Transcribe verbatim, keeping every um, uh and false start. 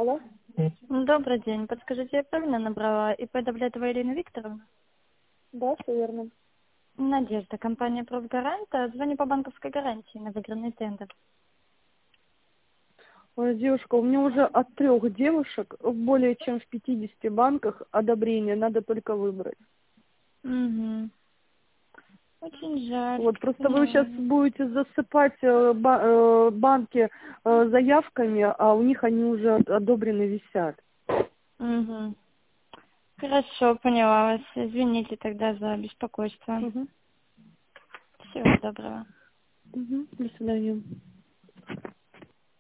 Алло? Добрый день. Подскажите, я правильно набрала ИП Давлетова Ирина Викторовна? Да, все верно. Надежда, компания «Профгаранта». Звоню по банковской гарантии на выигранный тендер. Ой, девушка, у меня уже от трех девушек более чем в пятидесяти банках одобрение, надо только выбрать. Угу. Очень жаль. Вот, просто вы сейчас Понимаю. будете засыпать э, ба- э, банки э, заявками, а у них они уже одобрены висят. Угу. Хорошо, поняла вас. Извините тогда за беспокойство. Угу. Всего доброго. Угу. До свидания.